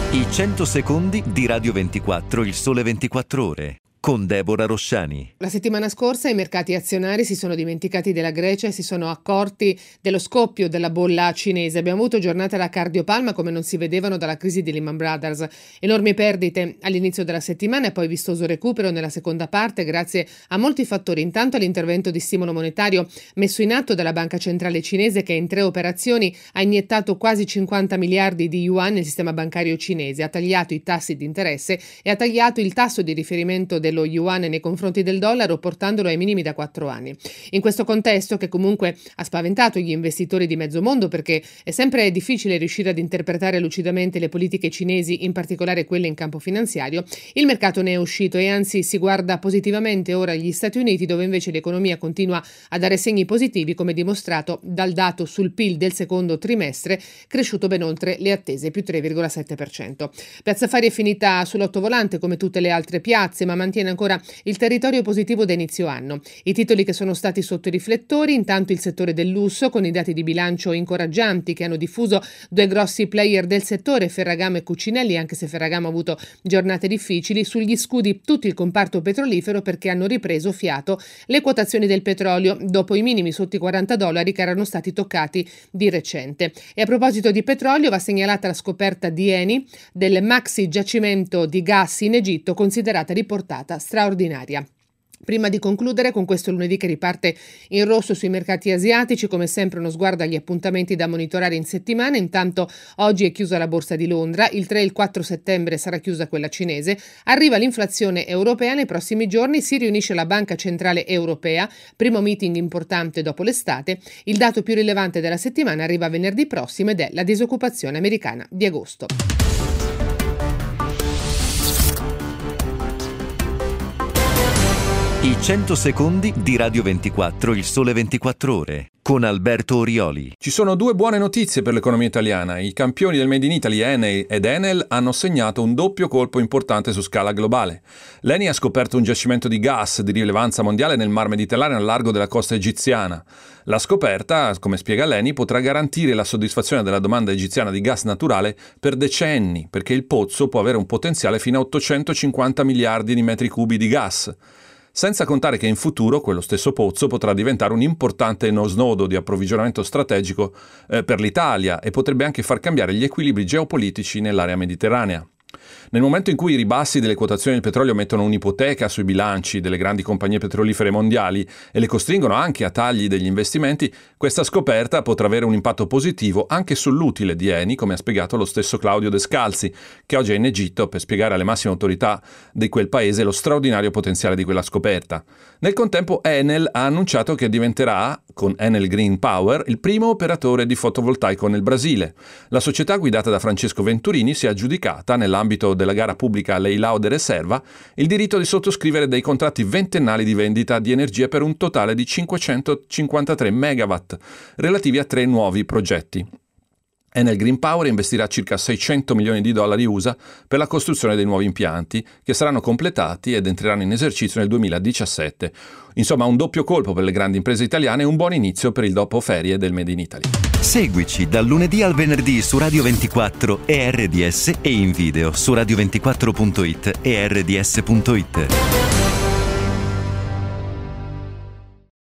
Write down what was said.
I 100 secondi di Radio 24, il sole 24 ore. Con Deborah Rosciani. La settimana scorsa i mercati azionari si sono dimenticati della Grecia e si sono accorti dello scoppio della bolla cinese. Abbiamo avuto giornate da cardiopalma come non si vedevano dalla crisi di Lehman Brothers. Enormi perdite all'inizio della settimana e poi vistoso recupero nella seconda parte grazie a molti fattori. Intanto all'intervento di stimolo monetario messo in atto dalla Banca Centrale Cinese, che in 3 operazioni ha iniettato quasi 50 miliardi di yuan nel sistema bancario cinese, ha tagliato i tassi di interesse e ha tagliato il tasso di riferimento dello yuan nei confronti del dollaro, portandolo ai minimi da 4 anni. In questo contesto, che comunque ha spaventato gli investitori di mezzo mondo, perché è sempre difficile riuscire ad interpretare lucidamente le politiche cinesi, in particolare quelle in campo finanziario, il mercato ne è uscito e anzi si guarda positivamente ora agli Stati Uniti, dove invece l'economia continua a dare segni positivi, come dimostrato dal dato sul PIL del secondo trimestre, cresciuto ben oltre le attese, più 3,7%. Piazza Affari è finita sull'ottovolante come tutte le altre piazze, ma mantiene ancora il territorio positivo da inizio anno. I titoli che sono stati sotto i riflettori: intanto il settore del lusso, con i dati di bilancio incoraggianti che hanno diffuso 2 grossi player del settore, Ferragamo e Cucinelli, anche se Ferragamo ha avuto giornate difficili. Sugli scudi tutto il comparto petrolifero, perché hanno ripreso fiato le quotazioni del petrolio dopo i minimi sotto i $40 che erano stati toccati di recente. E a proposito di petrolio, va segnalata la scoperta di Eni del maxi giacimento di gas in Egitto, considerata riportata straordinaria. Prima di concludere con questo lunedì che riparte in rosso sui mercati asiatici, come sempre uno sguardo agli appuntamenti da monitorare in settimana. Intanto oggi è chiusa la borsa di Londra, il 3 e il 4 settembre sarà chiusa quella cinese, arriva l'inflazione europea, nei prossimi giorni si riunisce la Banca Centrale Europea, primo meeting importante dopo l'estate. Il dato più rilevante della settimana arriva venerdì prossimo ed è la disoccupazione americana di agosto. I 100 secondi di Radio 24, il sole 24 ore. Con Alberto Orioli. Ci sono 2 buone notizie per l'economia italiana. I campioni del Made in Italy, Eni ed Enel, hanno segnato un doppio colpo importante su scala globale. L'Eni ha scoperto un giacimento di gas di rilevanza mondiale nel Mar Mediterraneo al largo della costa egiziana. La scoperta, come spiega l'Eni, potrà garantire la soddisfazione della domanda egiziana di gas naturale per decenni, perché il pozzo può avere un potenziale fino a 850 miliardi di metri cubi di gas. Senza contare che in futuro quello stesso pozzo potrà diventare un importante snodo di approvvigionamento strategico per l'Italia e potrebbe anche far cambiare gli equilibri geopolitici nell'area mediterranea. Nel momento in cui i ribassi delle quotazioni del petrolio mettono un'ipoteca sui bilanci delle grandi compagnie petrolifere mondiali e le costringono anche a tagli degli investimenti, questa scoperta potrà avere un impatto positivo anche sull'utile di Eni, come ha spiegato lo stesso Claudio Descalzi, che oggi è in Egitto per spiegare alle massime autorità di quel paese lo straordinario potenziale di quella scoperta. Nel contempo Enel ha annunciato che diventerà, con Enel Green Power, il primo operatore di fotovoltaico nel Brasile. La società, guidata da Francesco Venturini, si è aggiudicata, nell'ambito della gara pubblica Leilão de Reserva, il diritto di sottoscrivere dei contratti ventennali di vendita di energia per un totale di 553 megawatt, relativi a 3 nuovi progetti. Enel Green Power investirà circa $600 milioni USA per la costruzione dei nuovi impianti, che saranno completati ed entreranno in esercizio nel 2017. Insomma, un doppio colpo per le grandi imprese italiane e un buon inizio per il dopo ferie del Made in Italy. Seguici dal lunedì al venerdì su Radio 24 e RDS e in video su radio24.it e rds.it.